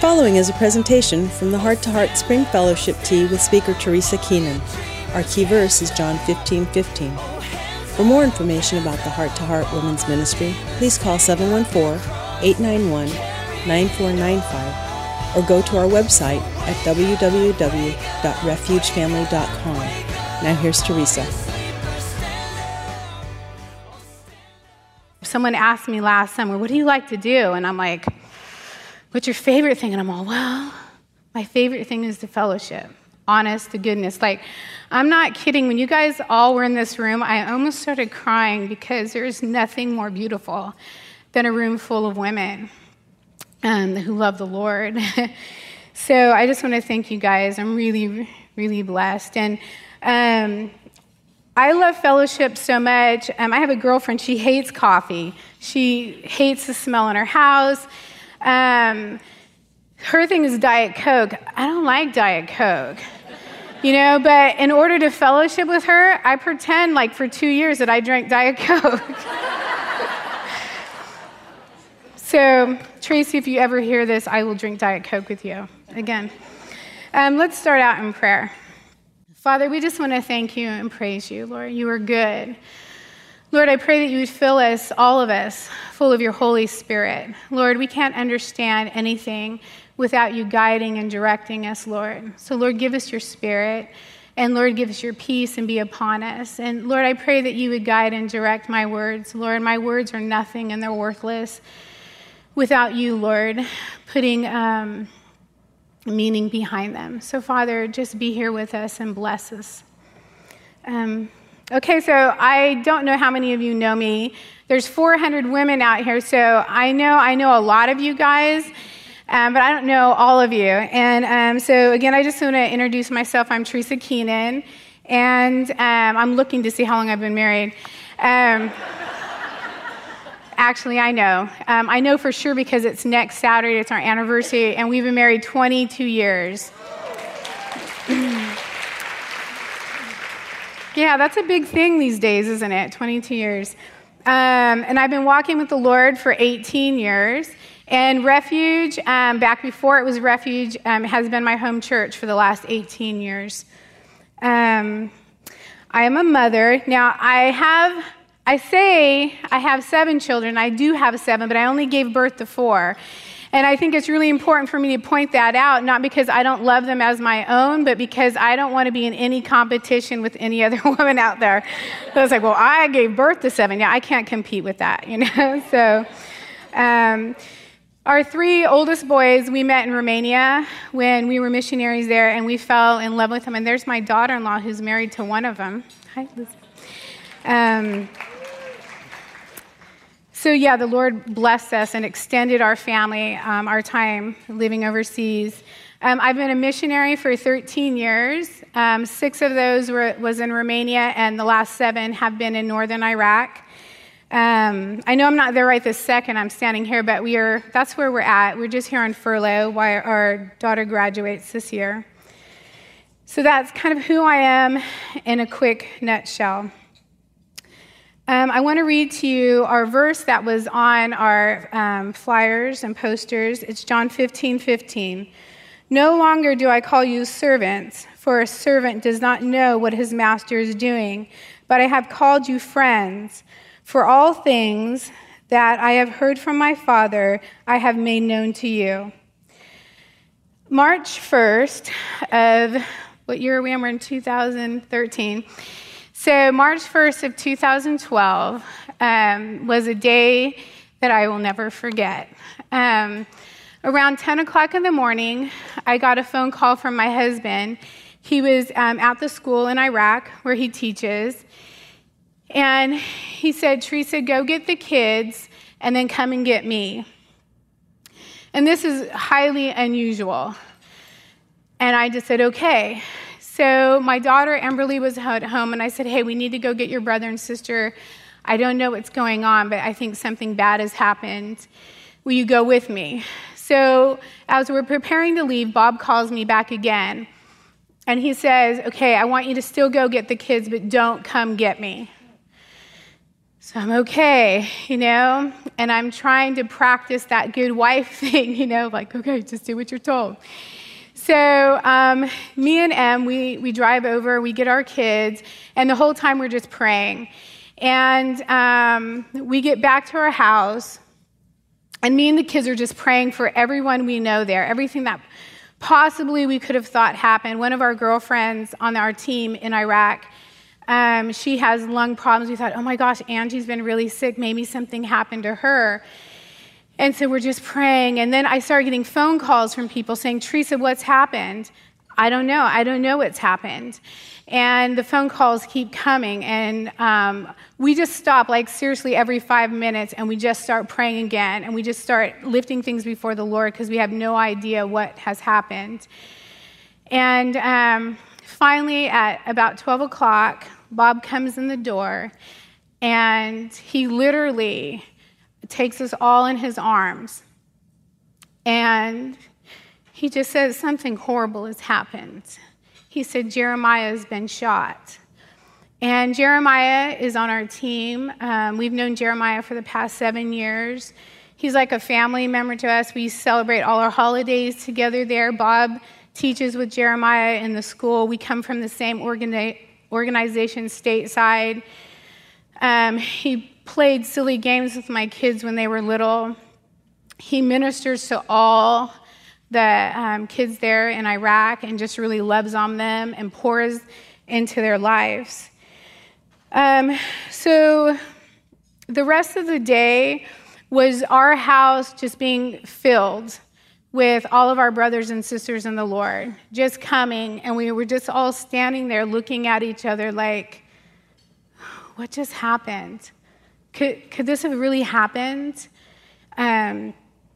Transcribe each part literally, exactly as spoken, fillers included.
following is a presentation from the Heart to Heart Spring Fellowship Tea with speaker Teresa Keenan. Our key verse is John fifteen fifteen. For more information about the Heart to Heart Women's Ministry, please call seven one four, eight nine one, nine four nine five or go to our website at w w w dot refuge family dot com. Now here's Teresa. Someone asked me last summer, what do you like to do? And I'm like, what's your favorite thing? And I'm all, well, my favorite thing is the fellowship. Honest to goodness. Like, I'm not kidding. When you guys all were in this room, I almost started crying because there's nothing more beautiful than a room full of women um, who love the Lord. So I just want to thank you guys. I'm really, really blessed. And um, I love fellowship so much. Um, I have a girlfriend. She hates coffee. She hates the smell in her house. Um, her thing is Diet Coke. I don't like Diet Coke. You know, but in order to fellowship with her, I pretend like for two years that I drank Diet Coke. So, Tracy, if you ever hear this, I will drink Diet Coke with you again. Um, let's start out in prayer. Father, we just want to thank you and praise you, Lord. You are good. Lord, I pray that you would fill us, all of us, full of your Holy Spirit. Lord, we can't understand anything without you guiding and directing us, Lord. So, Lord, give us your Spirit, and Lord, give us your peace and be upon us. And Lord, I pray that you would guide and direct my words. Lord, my words are nothing and they're worthless without you, Lord, putting um, meaning behind them. So, Father, just be here with us and bless us. Um, okay, so I don't know how many of you know me. There's four hundred women out here, so I know I know a lot of you guys, um, but I don't know all of you. And um, so, again, I just want to introduce myself. I'm Teresa Keenan, and um, I'm looking to see how long I've been married. Um, Actually, I know. Um, I know for sure because it's next Saturday. It's our anniversary, and we've been married twenty-two years. Yeah, that's a big thing these days, isn't it? twenty-two years. Um, and I've been walking with the Lord for eighteen years. And Refuge, um, back before it was Refuge, um, has been my home church for the last eighteen years. Um, I am a mother. Now, I have... I say I have seven children. I do have seven, but I only gave birth to four. And I think it's really important for me to point that out, not because I don't love them as my own, but because I don't want to be in any competition with any other woman out there. So it's like, well, I gave birth to seven. Yeah, I can't compete with that, you know? So um, our three oldest boys, we met in Romania when we were missionaries there, and we fell in love with them. And there's my daughter-in-law who's married to one of them. Hi, Liz. Um, So yeah, the Lord blessed us and extended our family, um, our time living overseas. Um, I've been a missionary for thirteen years. Um, six of those were, was in Romania, and the last seven have been in northern Iraq. Um, I know I'm not there right this second. I'm standing here, but we are. That's where we're at. We're just here on furlough while our daughter graduates this year. So that's kind of who I am in a quick nutshell. Um, I want to read to you our verse that was on our um, flyers and posters. It's John fifteen fifteen. No longer do I call you servants, for a servant does not know what his master is doing, but I have called you friends. For all things that I have heard from my Father, I have made known to you. March first of, what year are we in? We're in two thousand thirteen. So March first of two thousand twelve um, was a day that I will never forget. Um, around ten o'clock in the morning, I got a phone call from my husband. He was um, at the school in Iraq where he teaches. And he said, Teresa, go get the kids and then come and get me. And this is highly unusual. And I just said, okay. So my daughter, Emberly, was at home, and I said, hey, we need to go get your brother and sister. I don't know what's going on, but I think something bad has happened. Will you go with me? So as we're preparing to leave, Bob calls me back again, and he says, okay, I want you to still go get the kids, but don't come get me. So I'm okay, you know, and I'm trying to practice that good wife thing, you know, like, okay, just do what you're told. So um, me and Em, we, we drive over, we get our kids, and the whole time we're just praying. And um, we get back to our house, and me and the kids are just praying for everyone we know there, everything that possibly we could have thought happened. One of our girlfriends on our team in Iraq, Um, she has lung problems. We thought, oh my gosh, Angie's been really sick. Maybe something happened to her. And so we're just praying. And then I started getting phone calls from people saying, Teresa, what's happened? I don't know. I don't know what's happened. And the phone calls keep coming. And um, we just stop, like seriously, every five minutes, and we just start praying again. And we just start lifting things before the Lord because we have no idea what has happened. And um, finally, at about twelve o'clock, Bob comes in the door, and he literally takes us all in his arms, and he just says, something horrible has happened. He said, Jeremiah has been shot. And Jeremiah is on our team. Um, we've known Jeremiah for the past seven years. He's like a family member to us. We celebrate all our holidays together there. Bob teaches with Jeremiah in the school. We come from the same organi- organization stateside. Um, he played silly games with my kids when they were little. He ministers to all the um, kids there in Iraq and just really loves on them and pours into their lives. Um, so the rest of the day was our house just being filled with all of our brothers and sisters in the Lord, just coming, and we were just all standing there looking at each other like, what just happened? Could, could this have really happened? Um,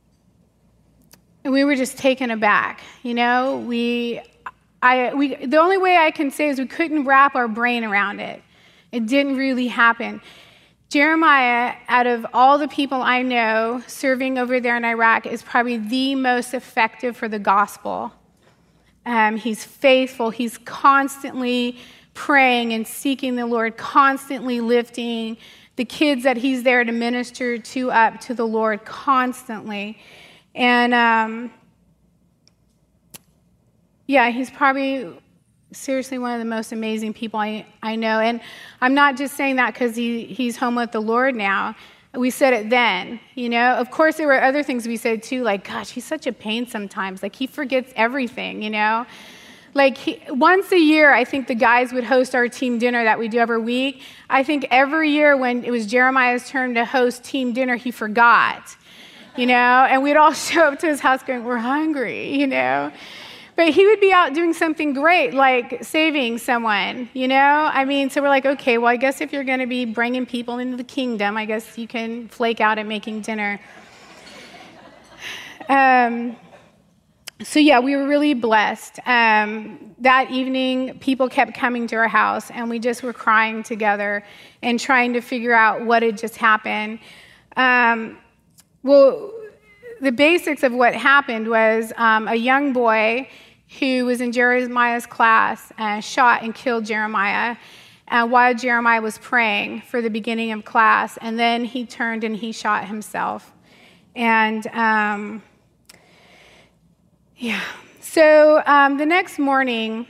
and we were just taken aback, you know? We, I, we, the only way I can say is we couldn't wrap our brain around it. It didn't really happen. Jeremiah, out of all the people I know serving over there in Iraq, is probably the most effective for the gospel. Um, he's faithful. He's constantly praying and seeking the Lord, constantly lifting the kids that he's there to minister to up to the Lord constantly. And um, yeah, he's probably seriously one of the most amazing people I, I know. And I'm not just saying that because he, he's home with the Lord now. We said it then, you know. Of course, there were other things we said too, like, gosh, he's such a pain sometimes. Like, he forgets everything, you know. Like, he, once a year, I think the guys would host our team dinner that we do every week. I think every year when it was Jeremiah's turn to host team dinner, he forgot, you know. And we'd all show up to his house going, we're hungry, you know. But he would be out doing something great, like saving someone, you know? I mean, so we're like, okay, well, I guess if you're going to be bringing people into the kingdom, I guess you can flake out at making dinner. Um, so, yeah, we were really blessed. Um, that evening, people kept coming to our house, and we just were crying together and trying to figure out what had just happened. Um, well, the basics of what happened was um, a young boy who was in Jeremiah's class uh, shot and killed Jeremiah uh, while Jeremiah was praying for the beginning of class, and then he turned and he shot himself. And um, yeah, so um, the next morning,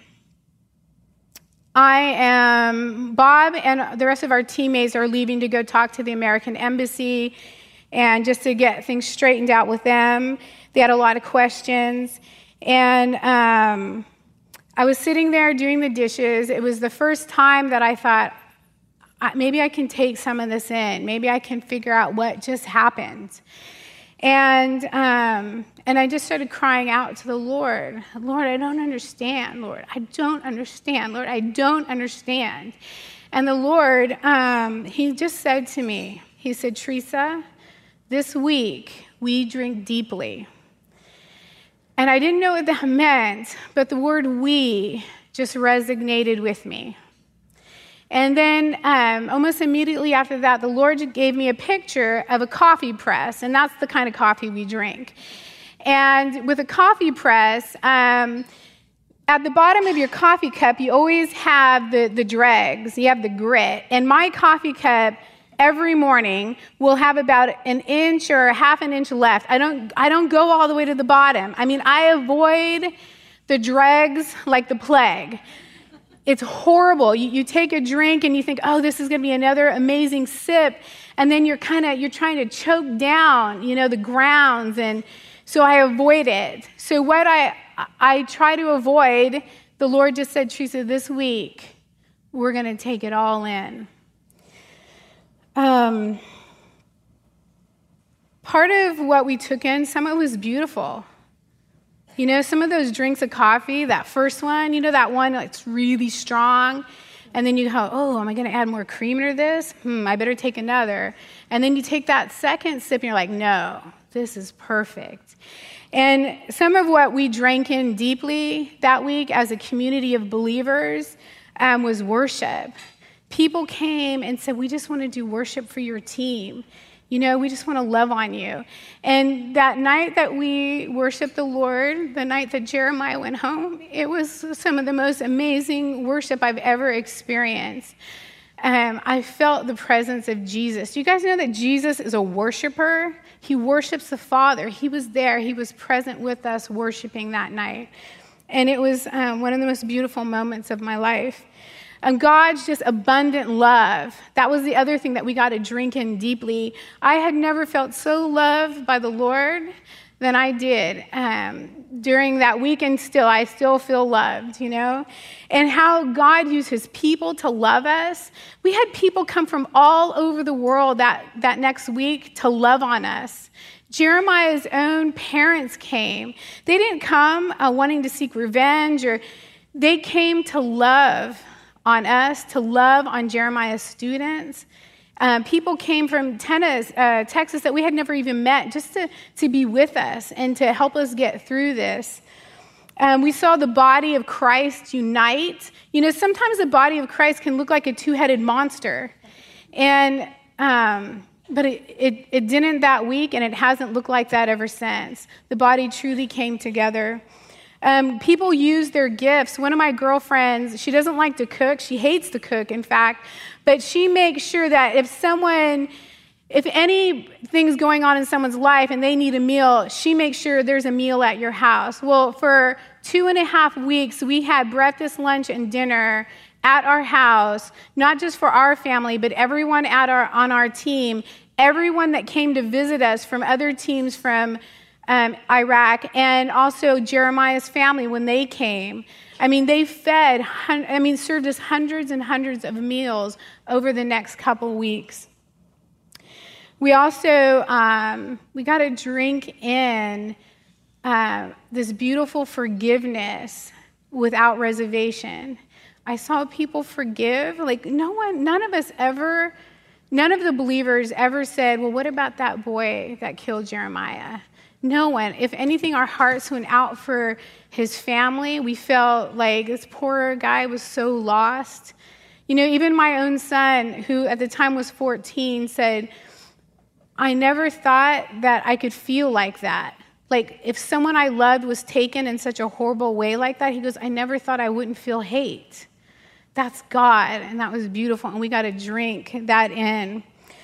I am, Bob and the rest of our teammates are leaving to go talk to the American Embassy and just to get things straightened out with them. They had a lot of questions. And um, I was sitting there doing the dishes. It was the first time that I thought, maybe I can take some of this in. Maybe I can figure out what just happened. And um, and I just started crying out to the Lord. Lord, I don't understand. Lord, I don't understand. Lord, I don't understand. And the Lord, um, he just said to me, he said, Teresa, this week we drink deeply. And I didn't know what that meant, but the word we just resonated with me. And then um, almost immediately after that, the Lord gave me a picture of a coffee press, and that's the kind of coffee we drink. And with a coffee press, um, at the bottom of your coffee cup, you always have the, the dregs, you have the grit. And my coffee cup every morning will have about an inch or half an inch left. I don't, I don't go all the way to the bottom. I mean, I avoid the dregs like the plague. It's horrible. You, you take a drink and you think, oh, this is going to be another amazing sip. And then you're kind of, you're trying to choke down, you know, the grounds. And so I avoid it. So what I, I try to avoid, the Lord just said, Teresa, this week, we're going to take it all in. Um, part of what we took in, some of it was beautiful. You know, some of those drinks of coffee, that first one, you know, that one that's really strong. And then you go, oh, am I going to add more creamer to this? Hmm, I better take another. And then you take that second sip and you're like, no, this is perfect. And some of what we drank in deeply that week as a community of believers um, was worship. People came and said, we just want to do worship for your team. You know, we just want to love on you. And that night that we worshiped the Lord, the night that Jeremiah went home, it was some of the most amazing worship I've ever experienced. Um, I felt the presence of Jesus. Do you guys know that Jesus is a worshiper? He worships the Father. He was there. He was present with us worshiping that night. And it was um, one of the most beautiful moments of my life. And God's just abundant love. That was the other thing that we got to drink in deeply. I had never felt so loved by the Lord than I did um, during that weekend. Still, I still feel loved, you know? And how God used his people to love us. We had people come from all over the world that, that next week to love on us. Jeremiah's own parents came. They didn't come uh, wanting to seek revenge, or they came to love on us, to love on Jeremiah's students. Um, people came from tennis, uh, Texas that we had never even met just to, to be with us and to help us get through this. Um, we saw the body of Christ unite. You know, sometimes the body of Christ can look like a two-headed monster. And um, but it, it, it didn't that week, and it hasn't looked like that ever since. The body truly came together. Um, people use their gifts. One of my girlfriends, she doesn't like to cook. She hates to cook, in fact. But she makes sure that if someone, if anything's going on in someone's life and they need a meal, she makes sure there's a meal at your house. Well, for two and a half weeks, we had breakfast, lunch, and dinner at our house, not just for our family, but everyone at our on our team, everyone that came to visit us from other teams from Um, Iraq, and also Jeremiah's family when they came. I mean, they fed, I mean, served us hundreds and hundreds of meals over the next couple weeks. We also, um, we got to drink in uh, this beautiful forgiveness without reservation. I saw people forgive, like no one, none of us ever, none of the believers ever said, well, what about that boy that killed Jeremiah? No one. If anything, our hearts went out for his family. We felt like this poor guy was so lost. You know, even my own son, who at the time was fourteen, said, I never thought that I could feel like that. Like, if someone I loved was taken in such a horrible way like that, he goes, I never thought I wouldn't feel hate. That's God, and that was beautiful, and we got to drink that in.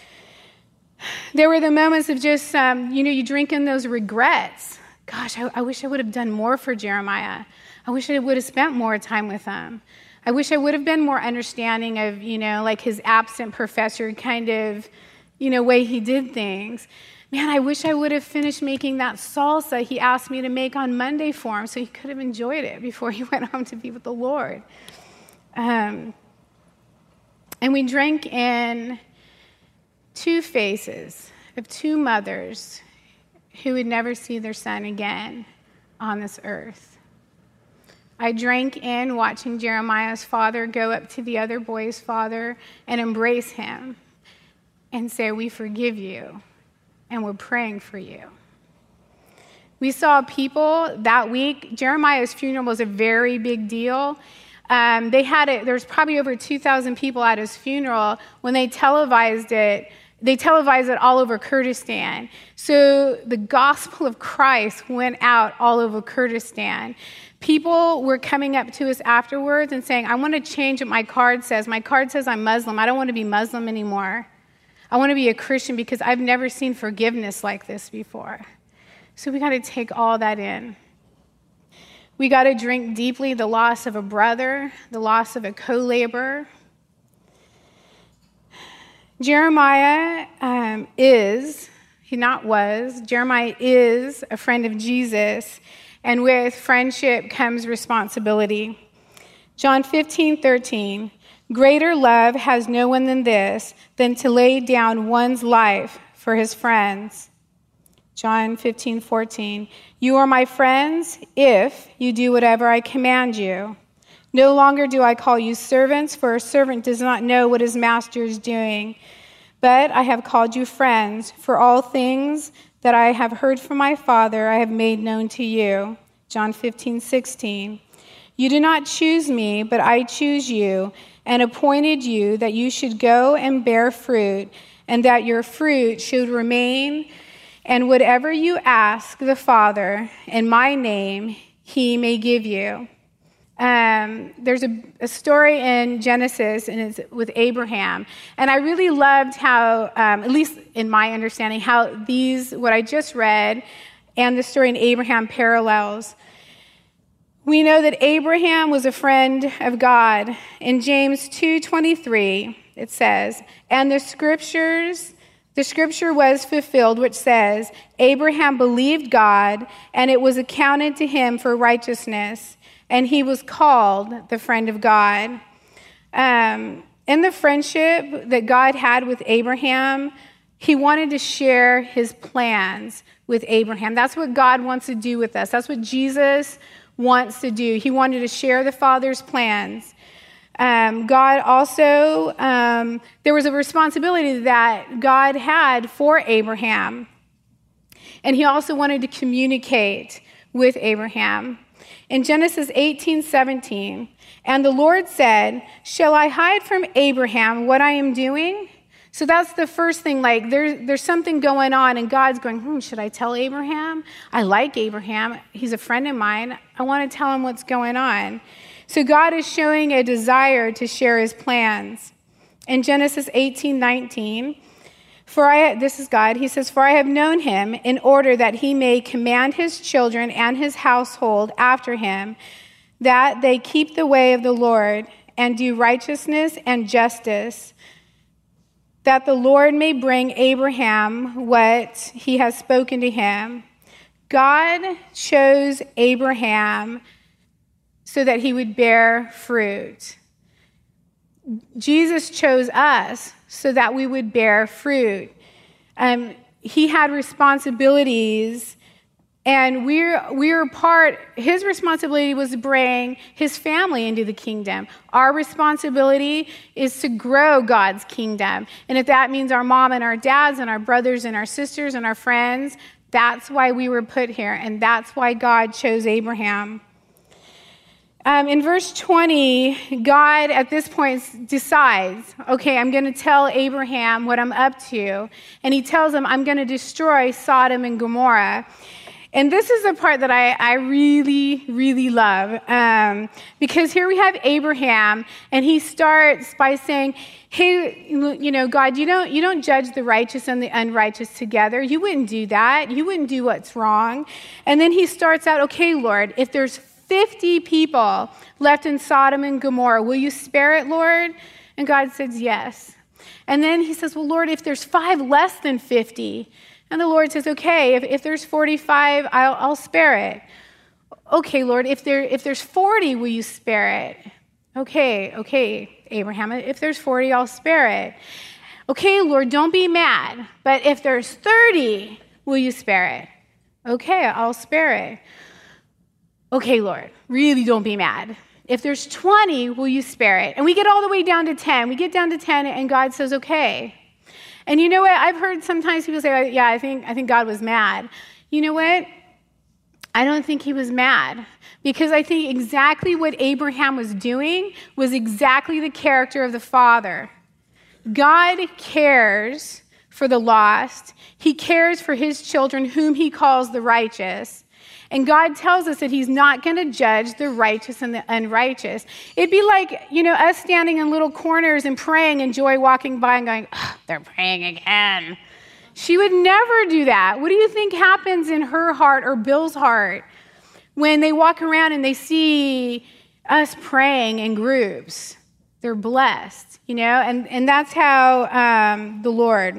There were the moments of just, um, you know, you drink in those regrets. Gosh, I, I wish I would have done more for Jeremiah. I wish I would have spent more time with him. I wish I would have been more understanding of, you know, like his absent professor kind of, you know, way he did things. Man, I wish I would have finished making that salsa he asked me to make on Monday for him so he could have enjoyed it before he went home to be with the Lord. Um, and we drank in two faces of two mothers who would never see their son again on this earth. I drank in watching Jeremiah's father go up to the other boy's father and embrace him and say, we forgive you and we're praying for you. We saw people that week. Jeremiah's funeral was a very big deal. Um, they had it, there was probably over two thousand people at his funeral. When they televised it, They televised it all over Kurdistan. So the gospel of Christ went out all over Kurdistan. People were coming up to us afterwards and saying, I want to change what my card says. My card says I'm Muslim. I don't want to be Muslim anymore. I want to be a Christian because I've never seen forgiveness like this before. So we got to take all that in. We got to drink deeply the loss of a brother, the loss of a co-laborer. Jeremiah um, is, he not was, Jeremiah is a friend of Jesus, and with friendship comes responsibility. John fifteen thirteen, greater love has no one than this, than to lay down one's life for his friends. John fifteen fourteen, you are my friends if you do whatever I command you. No longer do I call you servants, for a servant does not know what his master is doing. But I have called you friends, for all things that I have heard from my Father I have made known to you. John fifteen sixteen, you do not choose me, but I choose you, and appointed you that you should go and bear fruit, and that your fruit should remain, and whatever you ask the Father in my name, he may give you. Um, there's a, a story in Genesis, and it's with Abraham. And I really loved how, um, at least in my understanding, how these, what I just read, and the story in Abraham parallels. We know that Abraham was a friend of God. In James two twenty-three, it says, and the scriptures, the scripture was fulfilled, which says, Abraham believed God, and it was accounted to him for righteousness, and he was called the friend of God. Um, in the friendship that God had with Abraham, he wanted to share his plans with Abraham. That's what God wants to do with us. That's what Jesus wants to do. He wanted to share the Father's plans. Um, God also, um, there was a responsibility that God had for Abraham. And he also wanted to communicate with Abraham. In Genesis eighteen seventeen, and the Lord said, shall I hide from Abraham what I am doing? So that's the first thing, like there's, there's something going on, and God's going, hmm, should I tell Abraham? I like Abraham. He's a friend of mine. I want to tell him what's going on. So God is showing a desire to share his plans. In Genesis eighteen nineteen, for I, this is God, he says, for I have known him in order that he may command his children and his household after him, that they keep the way of the Lord and do righteousness and justice, that the Lord may bring Abraham what he has spoken to him. God chose Abraham so that he would bear fruit. Jesus chose us so that we would bear fruit. Um, he had responsibilities, and we're we're part. His responsibility was to bring his family into the kingdom. Our responsibility is to grow God's kingdom, and if that means our mom and our dads and our brothers and our sisters and our friends, that's why we were put here, and that's why God chose Abraham. Um, in verse twenty, God at this point decides, okay, I'm going to tell Abraham what I'm up to. And he tells him, I'm going to destroy Sodom and Gomorrah. And this is the part that I, I really, really love. Um, because here we have Abraham, and he starts by saying, hey, you know, God, you don't, you don't judge the righteous and the unrighteous together. You wouldn't do that. You wouldn't do what's wrong. And then he starts out, okay, Lord, if there's fifty people left in Sodom and Gomorrah, will you spare it, Lord? And God says, yes. And then he says, well, Lord, if there's five less than fifty, and the Lord says, okay, if, if there's forty-five, I'll, I'll spare it. Okay, Lord, if there if there's forty, will you spare it? Okay, okay, Abraham, if there's forty, I'll spare it. Okay, Lord, don't be mad, but if there's thirty, will you spare it? Okay, I'll spare it. Okay, Lord, really don't be mad. If there's twenty, will you spare it? And we get all the way down to ten. We get down to ten, and God says, okay. And you know what? I've heard sometimes people say, yeah, I think I think God was mad. You know what? I don't think he was mad, because I think exactly what Abraham was doing was exactly the character of the Father. God cares for the lost. He cares for his children, whom he calls the righteous. And God tells us that he's not going to judge the righteous and the unrighteous. It'd be like, you know, us standing in little corners and praying and Joy walking by and going, oh, they're praying again. She would never do that. What do you think happens in her heart or Bill's heart when they walk around and they see us praying in groups? They're blessed, you know, and, and that's how um, the Lord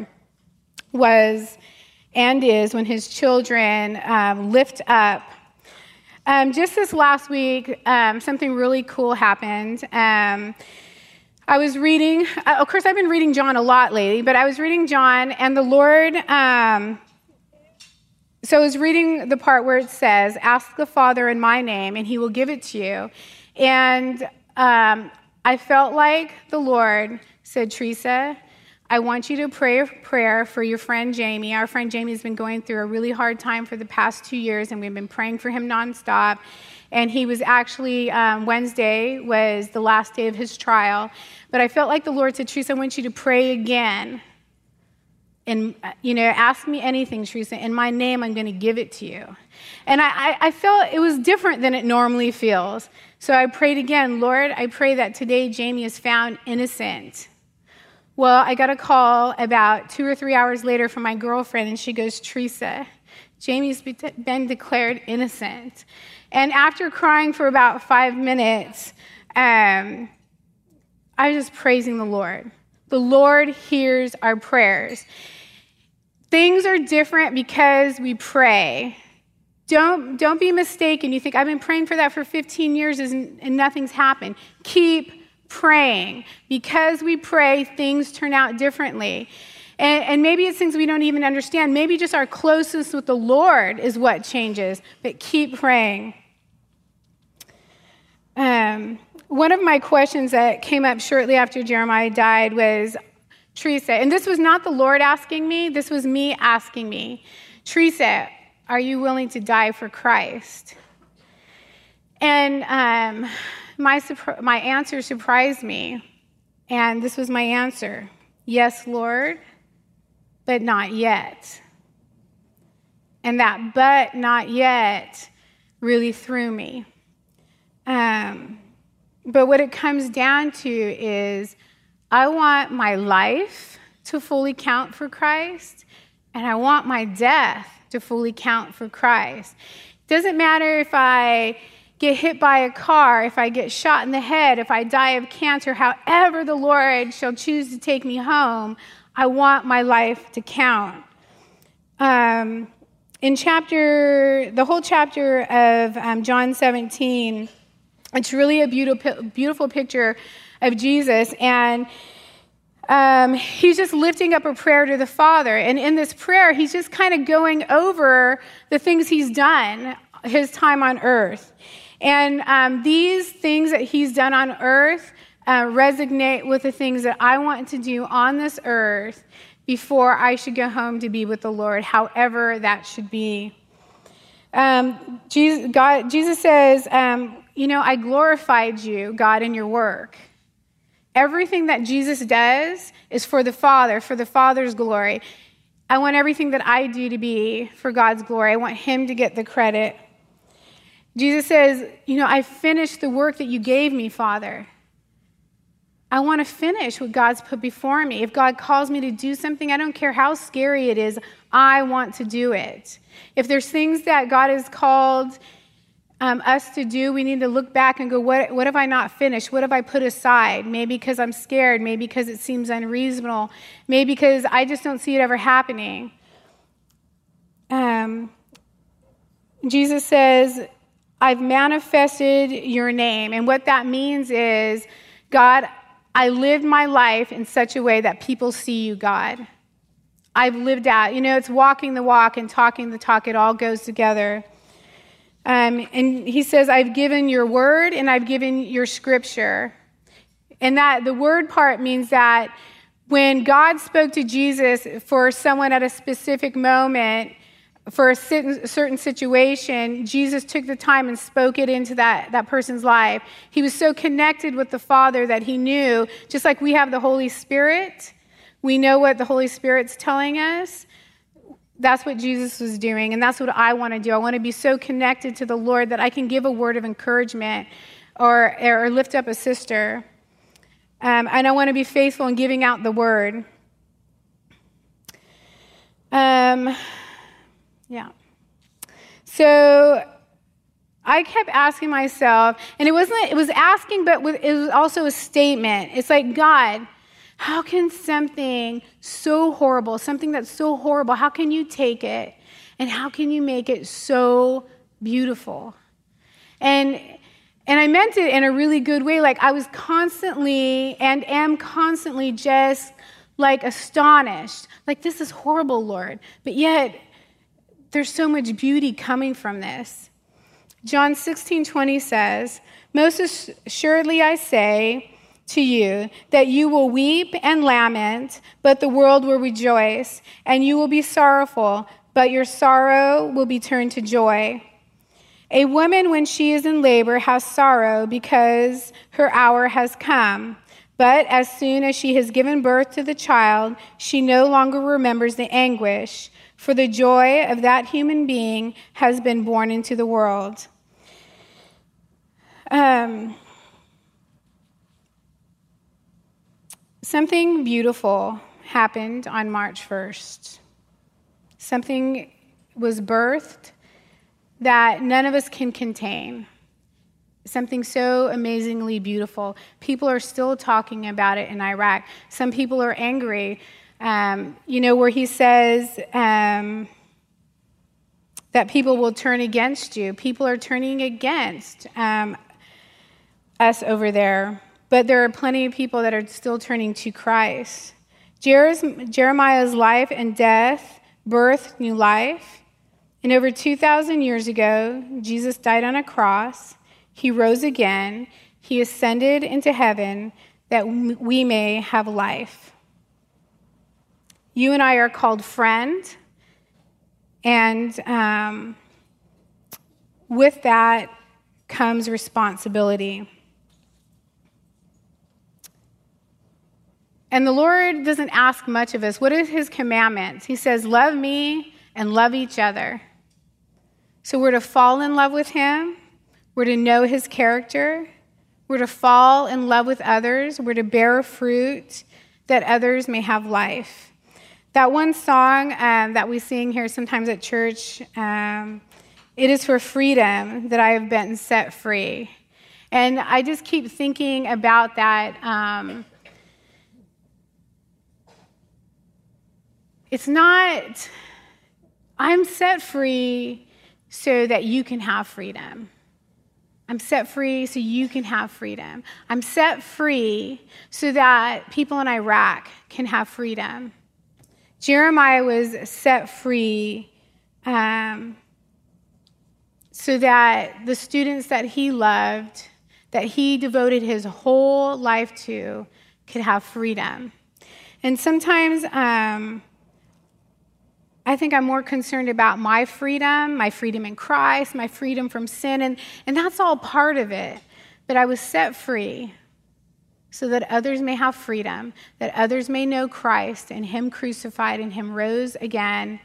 was and is when his children um, lift up. Um, just this last week, um, something really cool happened. Um, I was reading, uh, of course, I've been reading John a lot lately, but I was reading John, and the Lord, um, so I was reading the part where it says, ask the Father in my name, and he will give it to you. And um, I felt like the Lord said, Teresa, I want you to pray a prayer for your friend Jamie. Our friend Jamie has been going through a really hard time for the past two years, and we've been praying for him nonstop. And he was actually, um, Wednesday was the last day of his trial. But I felt like the Lord said, Teresa, I want you to pray again. And, you know, ask me anything, Teresa. In my name, I'm going to give it to you. And I, I, I felt it was different than it normally feels. So I prayed again, Lord, I pray that today Jamie is found innocent. Well, I got a call about two or three hours later from my girlfriend, and she goes, Teresa, Jamie's been declared innocent. And after crying for about five minutes, um, I was just praising the Lord. The Lord hears our prayers. Things are different because we pray. Don't, don't be mistaken. You think, I've been praying for that for fifteen years and, and nothing's happened. Keep praying. Because we pray, things turn out differently. And, and maybe it's things we don't even understand. Maybe just our closeness with the Lord is what changes. But keep praying. Um, one of my questions that came up shortly after Jeremiah died was, Teresa, and this was not the Lord asking me, this was me asking me, Teresa, are you willing to die for Christ? And um, my, my answer surprised me. And this was my answer. Yes, Lord, but not yet. And that but not yet really threw me. Um, but what it comes down to is I want my life to fully count for Christ, and I want my death to fully count for Christ. It doesn't matter if I get hit by a car, if I get shot in the head, if I die of cancer, however the Lord shall choose to take me home, I want my life to count. Um, in chapter, the whole chapter of um, John seventeen, it's really a beautiful, beautiful picture of Jesus, and um, he's just lifting up a prayer to the Father. And in this prayer, he's just kind of going over the things he's done his time on earth. And um, these things that he's done on earth uh, resonate with the things that I want to do on this earth before I should go home to be with the Lord, however that should be. Um, Jesus, God, Jesus says, um, you know, I glorified you, God, in your work. Everything that Jesus does is for the Father, for the Father's glory. I want everything that I do to be for God's glory. I want him to get the credit. Jesus says, you know, I finished the work that you gave me, Father. I want to finish what God's put before me. If God calls me to do something, I don't care how scary it is, I want to do it. If there's things that God has called um, us to do, we need to look back and go, what, what have I not finished? What have I put aside? Maybe because I'm scared, maybe because it seems unreasonable, maybe because I just don't see it ever happening. Um, Jesus says, I've manifested your name. And what that means is, God, I lived my life in such a way that people see you, God. I've lived out. You know, it's walking the walk and talking the talk. It all goes together. Um, and he says, I've given your word and I've given your scripture. And that the word part means that when God spoke to Jesus for someone at a specific moment, for a certain situation, Jesus took the time and spoke it into that, that person's life. He was so connected with the Father that he knew, just like we have the Holy Spirit, we know what the Holy Spirit's telling us. That's what Jesus was doing, and that's what I want to do. I want to be so connected to the Lord that I can give a word of encouragement or, or lift up a sister. Um, and I want to be faithful in giving out the word. Um, yeah. So I kept asking myself, and it wasn't, it was asking, but it was also a statement. It's like, God, how can something so horrible, something that's so horrible, how can you take it and how can you make it so beautiful? And and I meant it in a really good way. Like I was constantly and am constantly just like astonished. Like, this is horrible, Lord. But yet there's so much beauty coming from this. John sixteen twenty says, most assuredly I say to you that you will weep and lament, but the world will rejoice, and you will be sorrowful, but your sorrow will be turned to joy. A woman, when she is in labor, has sorrow because her hour has come. But as soon as she has given birth to the child, she no longer remembers the anguish, for the joy of that human being has been born into the world. Um, something beautiful happened on March first. Something was birthed that none of us can contain. Something so amazingly beautiful. People are still talking about it in Iraq. Some people are angry. Um, you know, where he says um, that people will turn against you. People are turning against um, us over there. But there are plenty of people that are still turning to Christ. Jeremiah's life and death birthed new life. And over two thousand years ago, Jesus died on a cross. He rose again. He ascended into heaven that we may have life. You and I are called friend. And um, with that comes responsibility. And the Lord doesn't ask much of us. What are his commandments? He says, love me and love each other. So we're to fall in love with him. We're to know his character. We're to fall in love with others. We're to bear fruit that others may have life. That one song um, that we sing here sometimes at church, um, it is for freedom that I have been set free. And I just keep thinking about that. Um, it's not, I'm set free so that you can have freedom. I'm set free so you can have freedom. I'm set free so that people in Iraq can have freedom. Jeremiah was set free um, so that the students that he loved, that he devoted his whole life to, could have freedom. And sometimes um, I think I'm more concerned about my freedom, my freedom in Christ, my freedom from sin, and, and that's all part of it. But I was set free so that others may have freedom, that others may know Christ and him crucified and him rose again.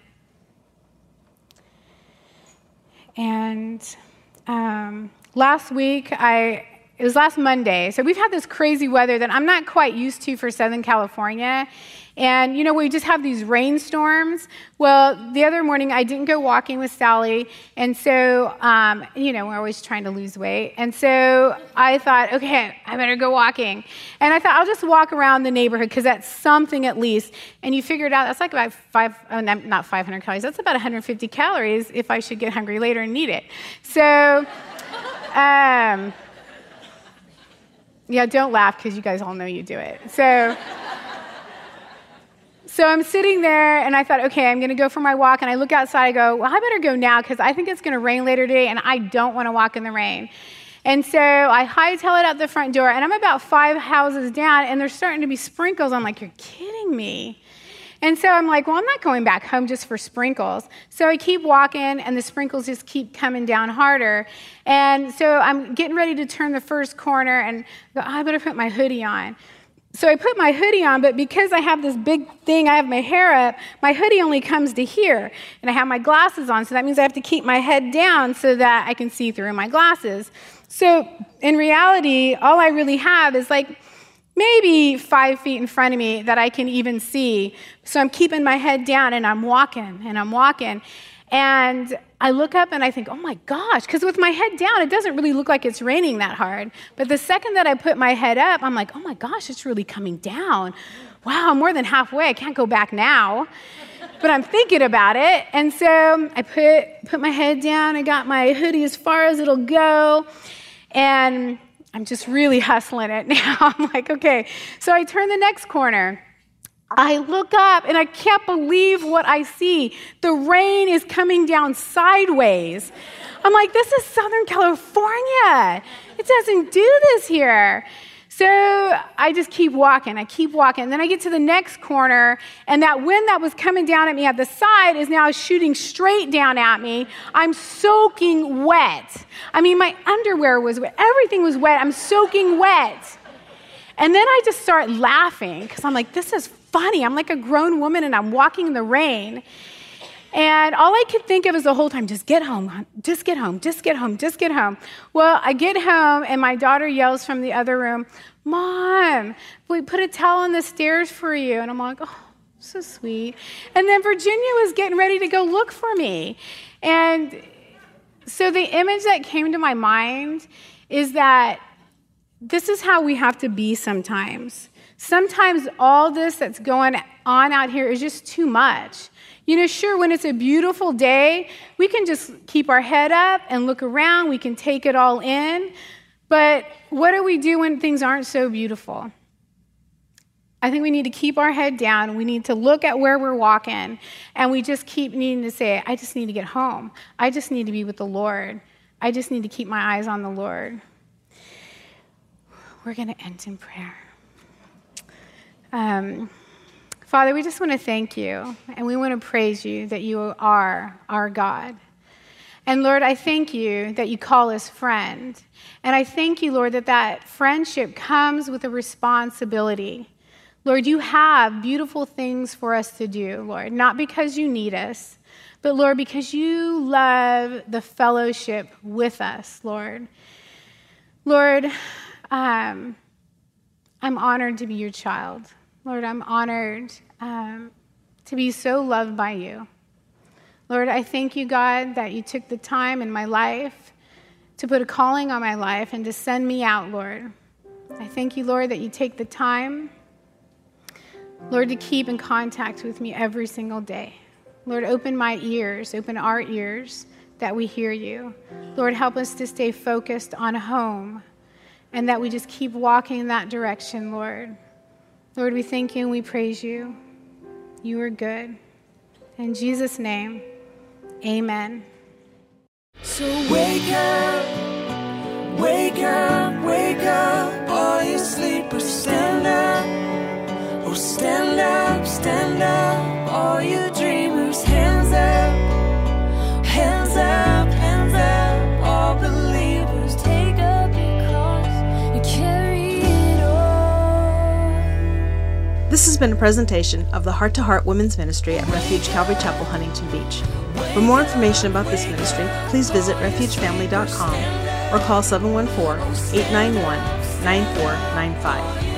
And um, last week, I it was last Monday, so we've had this crazy weather that I'm not quite used to for Southern California. And, you know, we just have these rainstorms. Well, the other morning, I didn't go walking with Sally. And so, um, you know, we're always trying to lose weight. And so I thought, okay, I better go walking. And I thought, I'll just walk around the neighborhood because that's something at least. And you figure it out, that's like about five, oh, not five hundred calories. That's about one hundred fifty calories if I should get hungry later and need it. So, um, yeah, don't laugh because you guys all know you do it. So... So I'm sitting there, and I thought, okay, I'm going to go for my walk. And I look outside. I go, well, I better go now because I think it's going to rain later today, and I don't want to walk in the rain. And so I hightail it out the front door, and I'm about five houses down, and there's starting to be sprinkles. I'm like, you're kidding me. And so I'm like, well, I'm not going back home just for sprinkles. So I keep walking, and the sprinkles just keep coming down harder. And so I'm getting ready to turn the first corner, and I go, oh, I better put my hoodie on. So I put my hoodie on, but because I have this big thing, I have my hair up, my hoodie only comes to here. And I have my glasses on, so that means I have to keep my head down so that I can see through my glasses. So in reality, all I really have is like maybe five feet in front of me that I can even see. So I'm keeping my head down and I'm walking and I'm walking. And I look up and I think, oh my gosh, because with my head down, it doesn't really look like it's raining that hard. But the second that I put my head up, I'm like, oh my gosh, it's really coming down. Wow, I'm more than halfway. I can't go back now. But I'm thinking about it. And so I put, put my head down. I got my hoodie as far as it'll go. And I'm just really hustling it now. I'm like, okay. So I turn the next corner. I look up and I can't believe what I see. The rain is coming down sideways. I'm like, this is Southern California. It doesn't do this here. So I just keep walking. I keep walking. And then I get to the next corner, and that wind that was coming down at me at the side is now shooting straight down at me. I'm soaking wet. I mean, my underwear was wet. Everything was wet. I'm soaking wet. And then I just start laughing because I'm like, this is funny. I'm like a grown woman and I'm walking in the rain. And all I could think of is the whole time, just get home, just get home, just get home, just get home. Well, I get home and my daughter yells from the other room, Mom, we put a towel on the stairs for you. And I'm like, oh, so sweet. And then Virginia was getting ready to go look for me. And so the image that came to my mind is that this is how we have to be sometimes. Sometimes all this that's going on out here is just too much. You know, sure, when it's a beautiful day, we can just keep our head up and look around. We can take it all in. But what do we do when things aren't so beautiful? I think we need to keep our head down. We need to look at where we're walking. And we just keep needing to say, I just need to get home. I just need to be with the Lord. I just need to keep my eyes on the Lord. We're going to end in prayer. Um, Father, we just want to thank you, and we want to praise you that you are our God. And Lord, I thank you that you call us friend. And I thank you, Lord, that that friendship comes with a responsibility. Lord, you have beautiful things for us to do, Lord, not because you need us, but Lord, because you love the fellowship with us, Lord. Lord, Um, I'm honored to be your child. Lord, I'm honored um, to be so loved by you. Lord, I thank you, God, that you took the time in my life to put a calling on my life and to send me out, Lord. I thank you, Lord, that you take the time, Lord, to keep in contact with me every single day. Lord, open my ears, open our ears that we hear you. Lord, help us to stay focused on home, and that we just keep walking in that direction, Lord. Lord, we thank you and we praise you. You are good. In Jesus' name, amen. So wake up, wake up, wake up, all you sleepers, stand up. Oh, stand up, stand up, all you dreamers, hands up, hands up, hands up, all believers, take up your cross and carry it on. This has been a presentation of the Heart to Heart Women's Ministry at Refuge Calvary Chapel, Huntington Beach. For more information about this ministry, please visit refuge family dot com or call seven one four, eight nine one, nine four nine five.